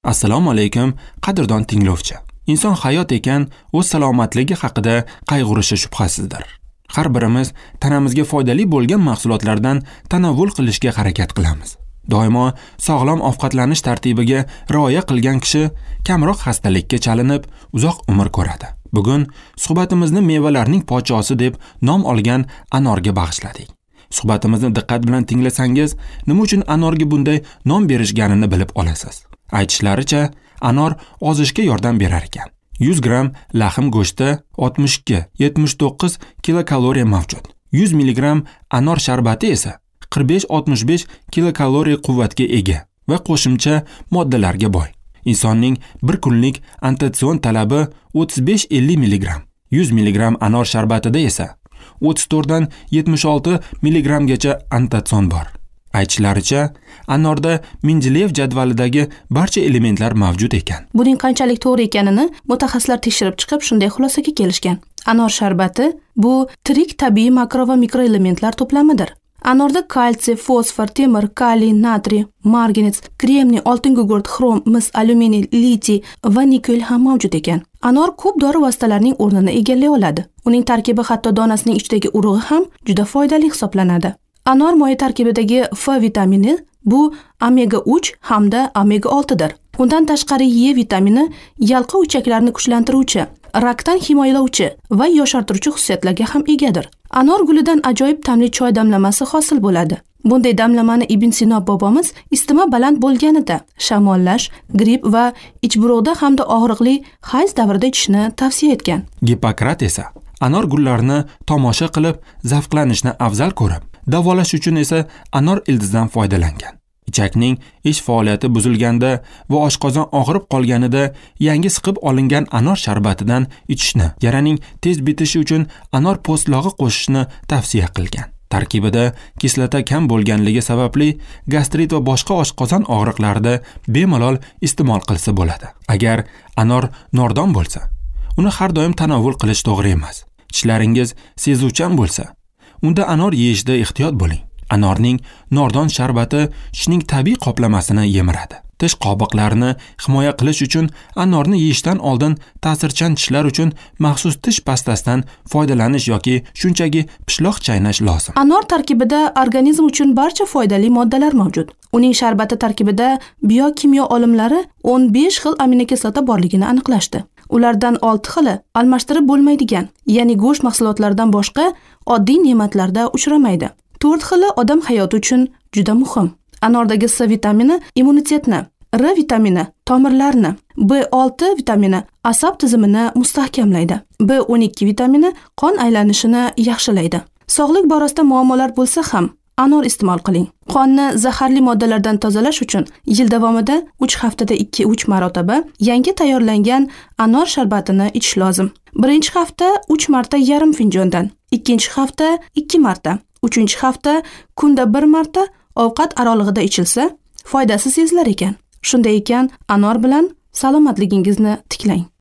Assalomu alaykum, qadrdon tinglovchi. Inson hayot ekan, o'z salomatligi haqida qayg'urishi shubhasizdir. Har birimiz tanamizga foydali bo'lgan mahsulotlardan tanovvul qilishga harakat qilamiz. Doimo sog'lom ovqatlanish tartibiga rioya qilgan kishi kamroq xastalikka chalinib, uzoq umr ko'radi. Bugun suhbatimizni mevalarning podshosi deb nom olgan anorga bag'ishladik. Suhbatimizni diqqat bilan tinglasangiz, nima uchun anorga bunday nom berishganini bilib olasiz. Aytishlaricha, anor ozishga yordam berar ekan. 100 gram lahm go'shti 62-79 kilokaloriya mavjud. 100 mg anor sharbati esa 45-65 kilokaloriya quvvatga ega va qo'shimcha moddalarga boy. Insonning bir kunlik antitsion talabi 35-50 mg. 100 mg anor sharbatida esa 34 dan 76 mg gacha antitsion bor. Aytishlaricha, anorda Mendeleyev jadvalidagi barcha elementlar mavjud ekan. Buning qanchalik to'g'ri ekanini mutaxassislar tekshirib chiqib, shunday xulosaga kelishgan. Anor sharbati bu tirik tabiiy makro va mikroelementlar to'plamidir. Anorda kalsiy, fosfor, temir, kaliy, natriy, marganец, kremniy, oltin gugurt, xrom, mis, alyuminiy, litiy va nikel ham mavjud ekan. Anor ko'p dori vositalarining o'rnini egallay oladi. Uning tarkibi hatto donasining ichidagi urug'i ham juda foydali hisoblanadi. Anor moyi tarkibidagi F vitamini bu omega 3 hamda omega 6 dir. Undan tashqari E vitamini yalqi uchaklarni kuchlantiruvchi, rakdan himoyalovchi va yoshartiruvchi xususiyatlarga ham egadir. Anor gulidan ajoyib ta'mli choy damlamasi hosil bo'ladi. Bunday damlamani Ibn Sino bobomiz isitma baland bo'lganida shamollash, gripp va ichburuqda hamda og'riqli hayz davrida ichishni tavsiya etgan. Gippokrat esa anor gullarini tomosha qilib zavqlanishni afzal ko'rib, davolash uchun esa anor ildizidan foydalangan. Ichakning ish faoliyati buzilganda va oshqozon og'rib qolganida yangi siqib olingan anor sharbatidan ichishni, yaraning tez bitishi uchun anor po'stlog'i qo'shishni tavsiya qilgan. Tarkibida kislota kam bo'lganligi sababli gastrit va boshqa oshqozon og'riqlarida bemalol iste'mol qilsa bo'ladi. Agar anor nordon bo'lsa, uni har doim tanovvul qilish to'g'ri emas. Tishlaringiz sezuvchan bo'lsa, unda anor yeyishda ehtiyot bo'ling. Anorning nordon sharbati tishning tabiiy qoplamasini yemiradi. Tish qobiqlarini himoya qilish uchun anorni yeyishdan oldin ta'sirchan tishlar uchun maxsus tish pastasidan foydalanish yoki shunchaki pishloq chaynash lozim. Anor tarkibida organizm uchun barcha foydali moddalar mavjud. Uning sharbati tarkibida biokimyo olimlari 15 xil aminokislota borligini aniqlashdi. Ulardan 6 xili almashtirib bo'lmaydigan, ya'ni go'sht mahsulotlaridan boshqa oddiy ne'matlarda uchramaydi. 4 xili odam hayoti uchun juda muhim. Anordagi C vitamini immunitetni, R vitamini tomirlarni, B6 vitamini asab tizimini mustahkamlaydi. B12 vitamini qon aylanishini yaxshilaydi. Sog'lik borasida muammolar bo'lsa ham anor iste'mol qiling. Qonni zaharli moddalardan tozalash uchun yil davomida 3 haftada 2-3 marotaba yangi tayyorlangan anor sharbatini ichish lozim. Birinchi hafta 3 marta yarim finjondan, ikkinchi hafta 2 marta, uchinchi hafta kunda 1 marta ovqat aralig'ida ichilsa, foydasi sezilar ekan. Shunday ekan, anor bilan salomatligingizni tiklang.